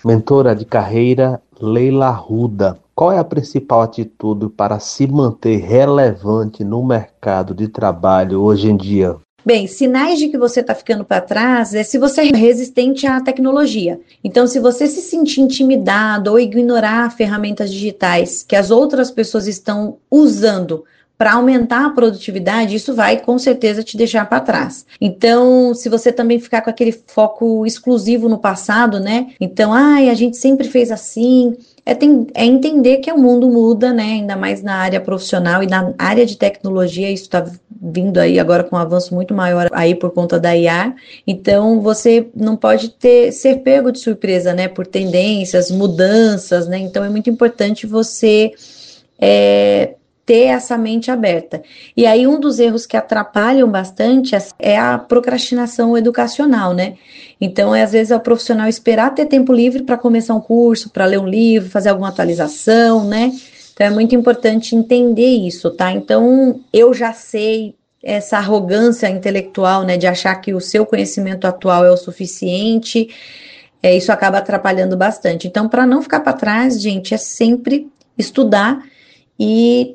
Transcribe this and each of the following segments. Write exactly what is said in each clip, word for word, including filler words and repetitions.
Mentora de carreira Leila Arruda, qual é a principal atitude para se manter relevante no mercado de trabalho hoje em dia? Bem, sinais de que você está ficando para trás é se você é resistente à tecnologia. Então, se você se sentir intimidado ou ignorar ferramentas digitais que as outras pessoas estão usando para aumentar a produtividade, isso vai com certeza te deixar para trás. Então, se você também ficar com aquele foco exclusivo no passado, né? Então, ai, a gente sempre fez assim. É, tem, é entender que o mundo muda, né? Ainda mais na área profissional e na área de tecnologia, isso está vindo aí agora com um avanço muito maior aí por conta da I A. Então, você não pode ter, ser pego de surpresa, né? Por tendências, mudanças, né? Então, é muito importante você é, ter essa mente aberta. E aí, um dos erros que atrapalham bastante é a procrastinação educacional, né? Então, é, às vezes, é o profissional esperar ter tempo livre para começar um curso, para ler um livro, fazer alguma atualização, né? Então, é muito importante entender isso, tá? Então, eu já sei essa arrogância intelectual, né, de achar que o seu conhecimento atual é o suficiente, é, isso acaba atrapalhando bastante. Então, para não ficar para trás, gente, é sempre estudar e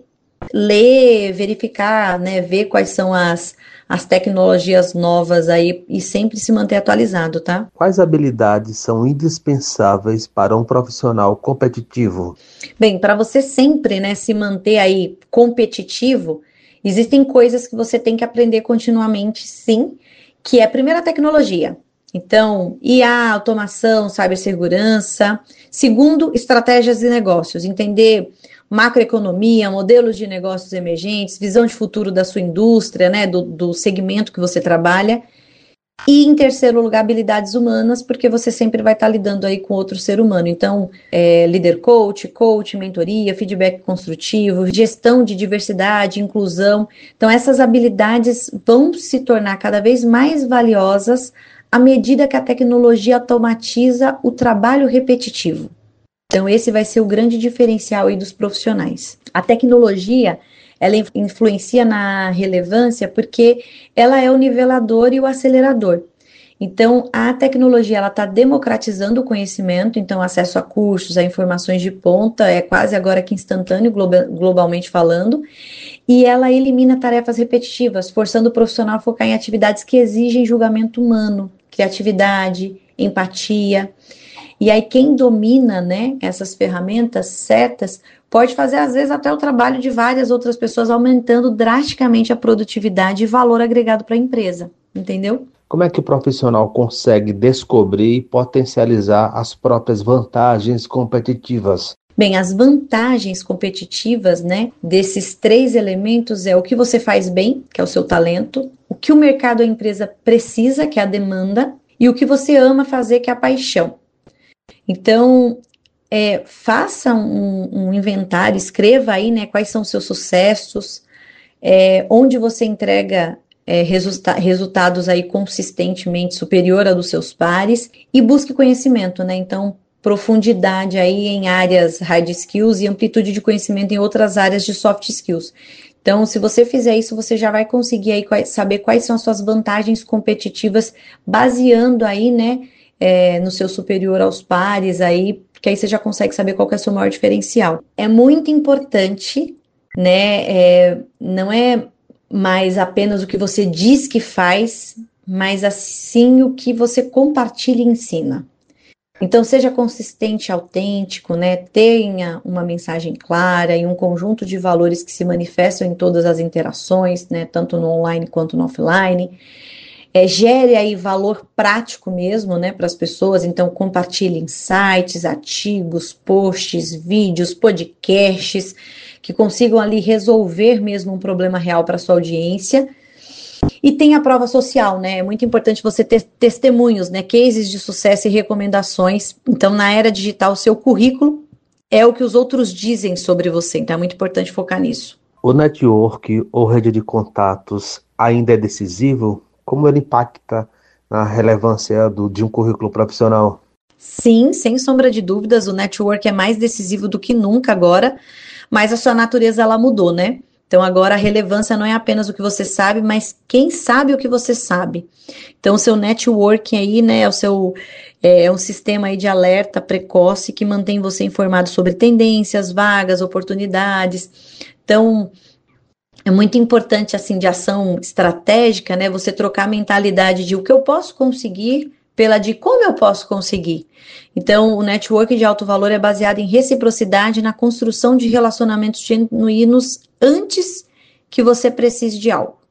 ler, verificar, né, ver quais são as, as tecnologias novas aí e sempre se manter atualizado, tá? Quais habilidades são indispensáveis para um profissional competitivo? Bem, para você sempre, né, se manter aí competitivo, existem coisas que você tem que aprender continuamente, sim, que é primeiro a tecnologia. Então, I A, automação, cibersegurança. Segundo, estratégias de negócios, entender macroeconomia, modelos de negócios emergentes, visão de futuro da sua indústria, né, do, do segmento que você trabalha. E em terceiro lugar, habilidades humanas, porque você sempre vai estar lidando aí com outro ser humano. Então, é, líder coach, coach, mentoria, feedback construtivo, gestão de diversidade, inclusão. Então, essas habilidades vão se tornar cada vez mais valiosas à medida que a tecnologia automatiza o trabalho repetitivo. Então, esse vai ser o grande diferencial aí dos profissionais. A tecnologia, ela influencia na relevância porque ela é o nivelador e o acelerador. Então, a tecnologia, ela está democratizando o conhecimento, então acesso a cursos, a informações de ponta, é quase agora que instantâneo, globalmente falando, e ela elimina tarefas repetitivas, forçando o profissional a focar em atividades que exigem julgamento humano, criatividade, empatia. E aí quem domina, né, essas ferramentas certas pode fazer às vezes até o trabalho de várias outras pessoas, aumentando drasticamente a produtividade e valor agregado para a empresa, entendeu? Como é que o profissional consegue descobrir e potencializar as próprias vantagens competitivas? Bem, as vantagens competitivas, né, desses três elementos é o que você faz bem, que é o seu talento, o que o mercado ou a empresa precisa, que é a demanda, e o que você ama fazer, que é a paixão. Então, é, faça um, um inventário, escreva aí, né, quais são os seus sucessos, é, onde você entrega é, resulta- resultados aí consistentemente superior a dos seus pares e busque conhecimento, né? Então, profundidade aí em áreas hard skills e amplitude de conhecimento em outras áreas de soft skills. Então, se você fizer isso, você já vai conseguir aí quais- saber quais são as suas vantagens competitivas, baseando aí, né, é, no seu superior aos pares aí, porque aí você já consegue saber qual que é o seu maior diferencial. É muito importante, né, é, não é mais apenas o que você diz que faz, mas assim o que você compartilha e ensina. Então, seja consistente, autêntico, né? Tenha uma mensagem clara e um conjunto de valores que se manifestam em todas as interações, né? Tanto no online quanto no offline. É, gere aí valor prático mesmo, né, para as pessoas. Então, compartilhe insights, artigos, posts, vídeos, podcasts que consigam ali resolver mesmo um problema real para sua audiência. E tem a prova social, né? É muito importante você ter testemunhos, né? Cases de sucesso e recomendações. Então, na era digital, o seu currículo é o que os outros dizem sobre você. Então, é muito importante focar nisso. O network ou rede de contatos ainda é decisivo? Como ele impacta na relevância do, de um currículo profissional? Sim, sem sombra de dúvidas, o network é mais decisivo do que nunca agora, mas a sua natureza ela mudou, né? Então agora a relevância não é apenas o que você sabe, mas quem sabe o que você sabe. Então o seu networking aí, né, é o seu é um sistema aí de alerta precoce que mantém você informado sobre tendências, vagas, oportunidades. Então é muito importante, assim, de ação estratégica, né? Você trocar a mentalidade de o que eu posso conseguir pela de como eu posso conseguir. Então, o network de alto valor é baseado em reciprocidade na construção de relacionamentos genuínos antes que você precise de algo.